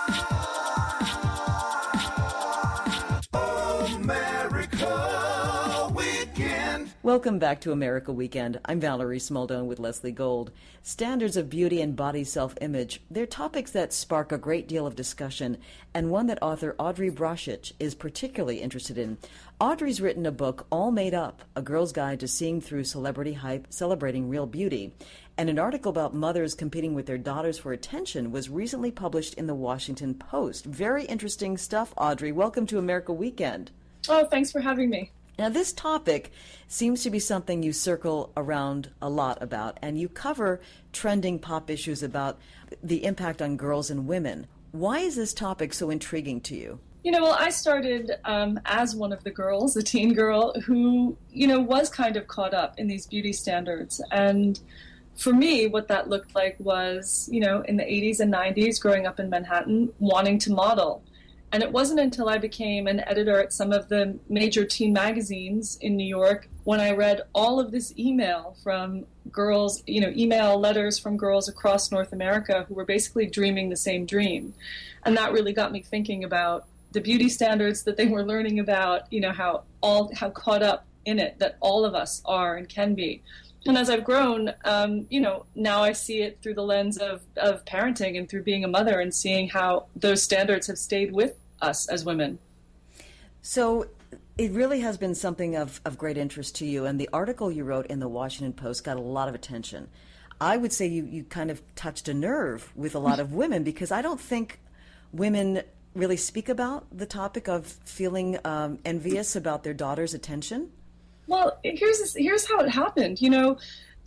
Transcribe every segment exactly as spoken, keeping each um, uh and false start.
America Weekend. Welcome back to America Weekend. I'm Valerie Smaldone with Leslie Gold. Standards of beauty and body self-image, they're topics that spark a great deal of discussion, and one that author Audrey Brauchitsch is particularly interested in. Audrey's written a book, All Made Up, A Girl's Guide to Seeing Through Celebrity Hype, Celebrating Real Beauty. And an article about mothers competing with their daughters for attention was recently published in the Washington Post. Very interesting stuff, Audrey. Welcome to America Weekend. Oh, thanks for having me. Now, this topic seems to be something you circle around a lot about, and you cover trending pop issues about the impact on girls and women. Why is this topic so intriguing to you? You know, well, I started um, as one of the girls, a teen girl, who, you know, was kind of caught up in these beauty standards. And for me, what that looked like was, you know, in the eighties and nineties, growing up in Manhattan, wanting to model. And it wasn't until I became an editor at some of the major teen magazines in New York when I read all of this email from girls, you know, email letters from girls across North America who were basically dreaming the same dream. And that really got me thinking about the beauty standards that they were learning about, you know, how all how caught up in it that all of us are and can be. And as I've grown, um, you know, now I see it through the lens of, of parenting and through being a mother and seeing how those standards have stayed with us as women. So it really has been something of, of great interest to you. And the article you wrote in the Washington Post got a lot of attention. I would say you, you kind of touched a nerve with a lot of women, because I don't think women really speak about the topic of feeling um, envious about their daughter's attention. Well, here's here's how it happened. You know,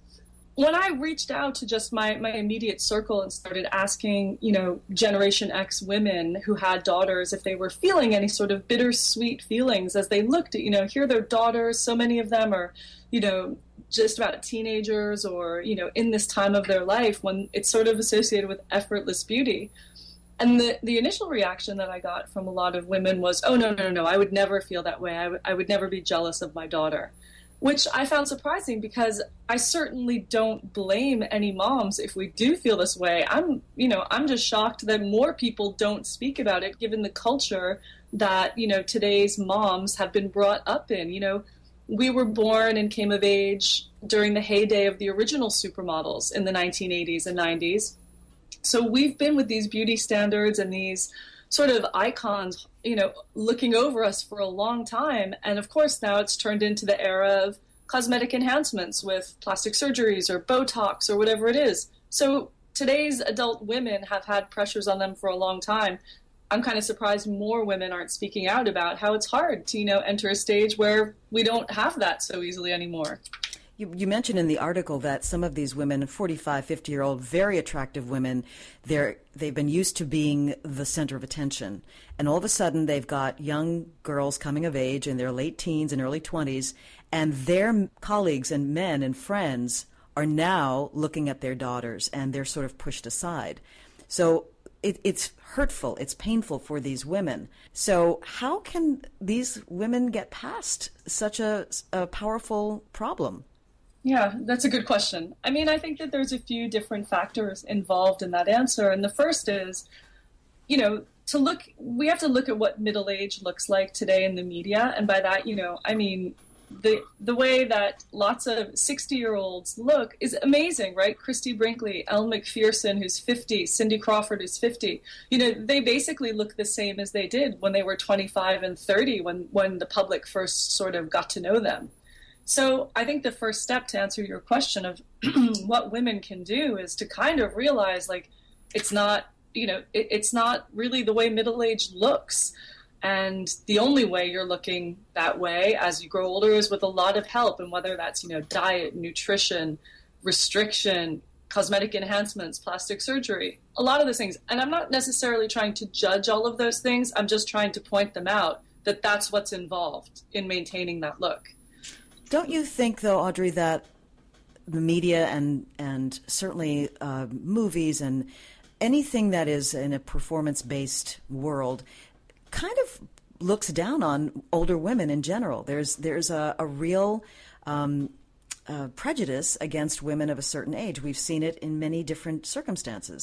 when I reached out to just my, my immediate circle and started asking, you know, Generation X women who had daughters if they were feeling any sort of bittersweet feelings as they looked at, you know, here are their daughters. So many of them are, you know, just about teenagers or, you know, in this time of their life when it's sort of associated with effortless beauty. And the, the initial reaction that I got from a lot of women was, oh, no, no, no, no, I would never feel that way. I, w- I would never be jealous of my daughter, which I found surprising because I certainly don't blame any moms if we do feel this way. I'm, you know, I'm just shocked that more people don't speak about it given the culture that, you know, today's moms have been brought up in. You know, we were born and came of age during the heyday of the original supermodels in the nineteen eighties and nineties. So we've been with these beauty standards and these sort of icons, you know, looking over us for a long time. And of course, now it's turned into the era of cosmetic enhancements with plastic surgeries or Botox or whatever it is. So today's adult women have had pressures on them for a long time. I'm kind of surprised more women aren't speaking out about how it's hard to, you know, enter a stage where we don't have that so easily anymore. You, you mentioned in the article that some of these women, forty-five, fifty-year-old, very attractive women, they're, they've been used to being the center of attention. And all of a sudden, they've got young girls coming of age in their late teens and early twenties, and their colleagues and men and friends are now looking at their daughters, and they're sort of pushed aside. So it, it's hurtful, it's painful for these women. So how can these women get past such a, a powerful problem? Yeah, that's a good question. I mean, I think that there's a few different factors involved in that answer. And the first is, you know, to look, we have to look at what middle age looks like today in the media. And by that, you know, I mean, the the way that lots of sixty-year-olds look is amazing, right? Christy Brinkley, Elle Macpherson, who's fifty, Cindy Crawford, who's fifty. You know, they basically look the same as they did when they were twenty-five and thirty, when, when the public first sort of got to know them. So I think the first step to answer your question of what women can do is to kind of realize, like, it's not, you know, it, it's not really the way middle age looks. And the only way you're looking that way as you grow older is with a lot of help. And whether that's, you know, diet, nutrition, restriction, cosmetic enhancements, plastic surgery, a lot of those things. And I'm not necessarily trying to judge all of those things. I'm just trying to point them out, that that's what's involved in maintaining that look. Don't you think, though, Audrey, that the media and and certainly uh, movies and anything that is in a performance-based world kind of looks down on older women in general? There's there's a, a real um, uh, prejudice against women of a certain age. We've seen it in many different circumstances.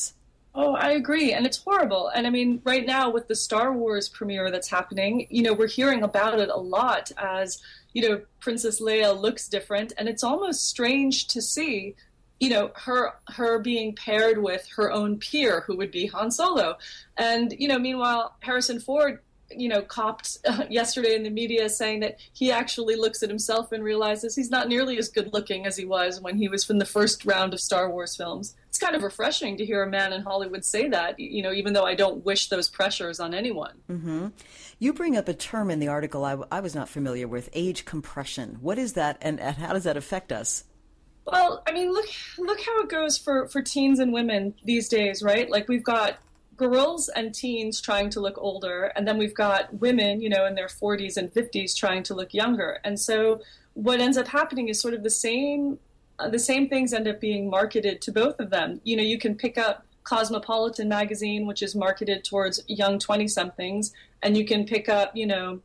Oh, I agree. And it's horrible. And I mean, right now with the Star Wars premiere that's happening, you know, we're hearing about it a lot as, you know, Princess Leia looks different. And it's almost strange to see, you know, her her being paired with her own peer, who would be Han Solo. And, you know, meanwhile, Harrison Ford, you know, copped uh, yesterday in the media saying that he actually looks at himself and realizes he's not nearly as good looking as he was when he was from the first round of Star Wars films. It's kind of refreshing to hear a man in Hollywood say that, you know, even though I don't wish those pressures on anyone. Mm-hmm. You bring up a term in the article I, I was not familiar with, age compression. What is that, and, and how does that affect us? Well, I mean, look look how it goes for, for teens and women these days, right? Like, we've got girls and teens trying to look older, and then we've got women, you know, in their forties and fifties trying to look younger. And so what ends up happening is sort of the same uh, the same things end up being marketed to both of them. You know, you can pick up Cosmopolitan magazine, which is marketed towards young twenty-somethings, and you can pick up, you know,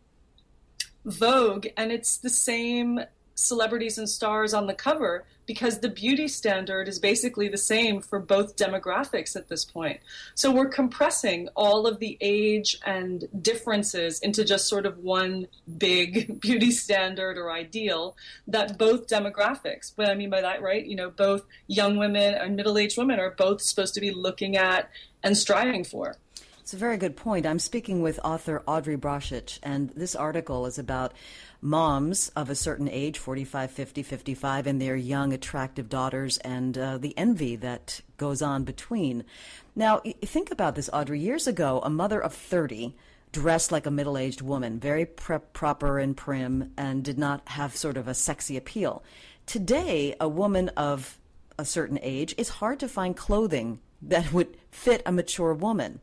Vogue, and it's the same celebrities and stars on the cover, because the beauty standard is basically the same for both demographics at this point. So we're compressing all of the age and differences into just sort of one big beauty standard or ideal that both demographics, what I mean by that, right? You know, both young women and middle-aged women are both supposed to be looking at and striving for. It's a very good point. I'm speaking with author Audrey Brauchitsch, and this article is about moms of a certain age, forty-five, fifty, fifty-five, and their young, attractive daughters, and uh, the envy that goes on between. Now, think about this, Audrey. Years ago, a mother of thirty dressed like a middle-aged woman, very pre- proper and prim, and did not have sort of a sexy appeal. Today, a woman of a certain age, it's hard to find clothing that would fit a mature woman.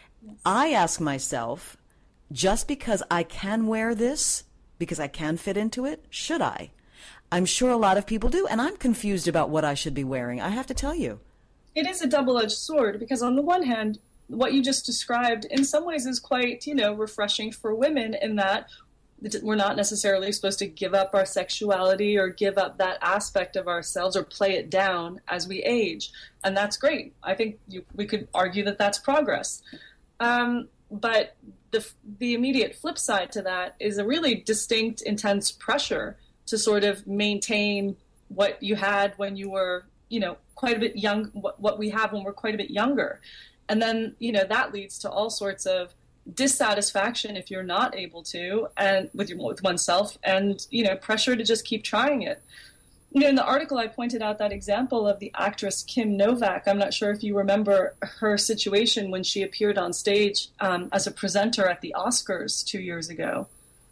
I ask myself, just because I can wear this, because I can fit into it, should I? I'm sure a lot of people do, and I'm confused about what I should be wearing, I have to tell you. It is a double-edged sword, because on the one hand, what you just described in some ways is quite, you know, refreshing for women, in that we're not necessarily supposed to give up our sexuality or give up that aspect of ourselves or play it down as we age. And that's great. I think you, we could argue that that's progress. Um, but the the immediate flip side to that is a really distinct, intense pressure to sort of maintain what you had when you were, you know, quite a bit young, what, what we have when we're quite a bit younger. And then, you know, that leads to all sorts of dissatisfaction if you're not able to, and with your, with oneself, and, you know, pressure to just keep trying it. You know, in the article, I pointed out that example of the actress Kim Novak. I'm not sure if you remember her situation when she appeared on stage um, as a presenter at the Oscars two years ago.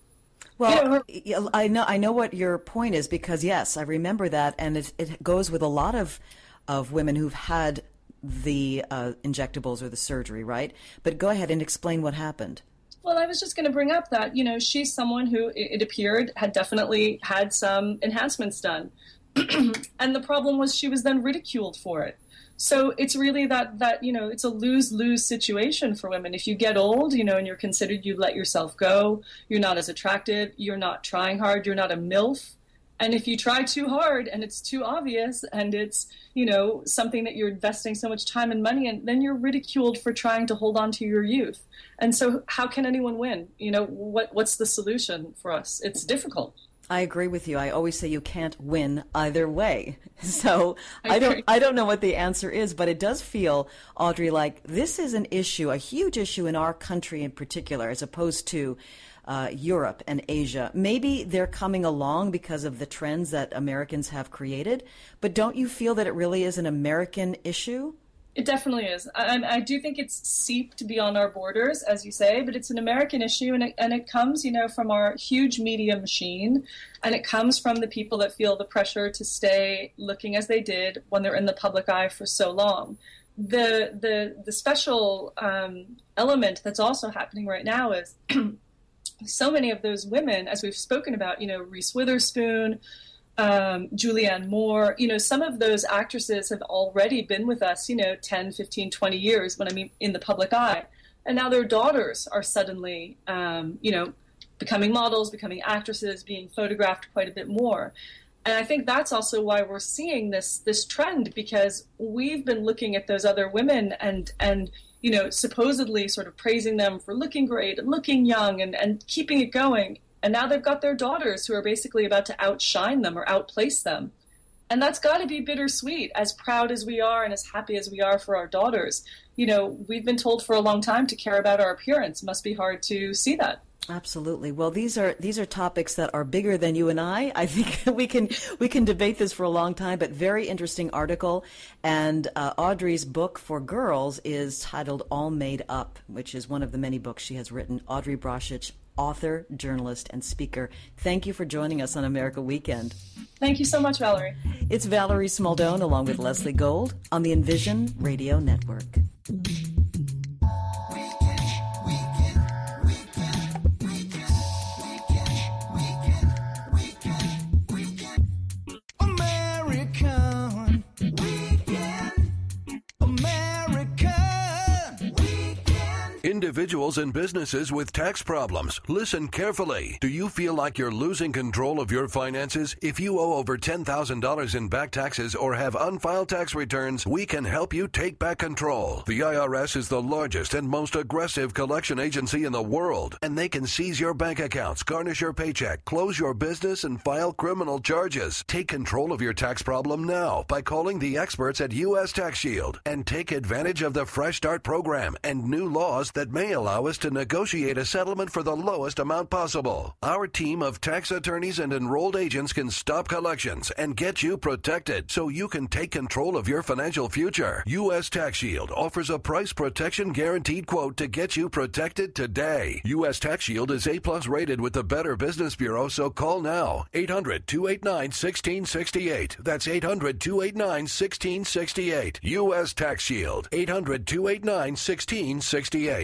Well, you know, her- I know I know what your point is, because, yes, I remember that, and it, it goes with a lot of, of women who've had the uh, injectables or the surgery, right? But go ahead and explain what happened. Well, I was just going to bring up that, you know, she's someone who, it appeared, had definitely had some enhancements done. And the problem was she was then ridiculed for it. So it's really that, that, you know, it's a lose-lose situation for women. If you get old, you know, and you're considered, you let yourself go, you're not as attractive, you're not trying hard, you're not a MILF. And if you try too hard and it's too obvious and it's, you know, something that you're investing so much time and money in, then you're ridiculed for trying to hold on to your youth. And so how can anyone win? You know, what what's the solution for us? It's difficult. I agree with you. I always say you can't win either way. So I, I don't I don't know what the answer is, but it does feel, Audrey, like this is an issue, a huge issue in our country in particular, as opposed to uh, Europe and Asia. Maybe they're coming along because of the trends that Americans have created, but don't you feel that it really is an American issue? It definitely is. I, I do think it's seeped beyond our borders, as you say, but it's an American issue, and it, and it comes, you know, from our huge media machine, and it comes from the people that feel the pressure to stay looking as they did when they're in the public eye for so long. The the the special um, element that's also happening right now is so many of those women, as we've spoken about, you know, Reese Witherspoon, Um, Julianne Moore, you know, some of those actresses have already been with us, you know, ten, fifteen, twenty years, when I mean in the public eye. And now their daughters are suddenly, um, you know, becoming models, becoming actresses, being photographed quite a bit more. And I think that's also why we're seeing this this trend, because we've been looking at those other women and and you know supposedly sort of praising them for looking great and looking young and, and keeping it going. And now they've got their daughters who are basically about to outshine them or outplace them. And that's got to be bittersweet, as proud as we are and as happy as we are for our daughters. You know, we've been told for a long time to care about our appearance. It must be hard to see that. Absolutely. Well, these are these are topics that are bigger than you and I. I think we can we can debate this for a long time, but very interesting article. And uh, Audrey's book for girls is titled All Made Up, which is one of the many books she has written. Audrey Brauchitsch, author, journalist, and speaker. Thank you for joining us on America Weekend. Thank you so much, Valerie. It's Valerie Smaldone along with Leslie Gold on the Envision Radio Network. Individuals and businesses with tax problems, listen carefully. Do you feel like you're losing control of your finances? If you owe over ten thousand dollars in back taxes or have unfiled tax returns, we can help you take back control. The I R S is the largest and most aggressive collection agency in the world, and they can seize your bank accounts, garnish your paycheck, close your business, and file criminal charges. Take control of your tax problem now by calling the experts at U S Tax Shield and take advantage of the Fresh Start program and new laws that may allow us to negotiate a settlement for the lowest amount possible. Our team of tax attorneys and enrolled agents can stop collections and get you protected so you can take control of your financial future. U S Tax Shield offers a price protection guaranteed quote to get you protected today. U S Tax Shield is A plus rated with the Better Business Bureau, so call now. eight hundred, two eight nine, one six six eight. That's eight hundred, two eight nine, one six six eight. U S Tax Shield. eight hundred, two eight nine, one six six eight.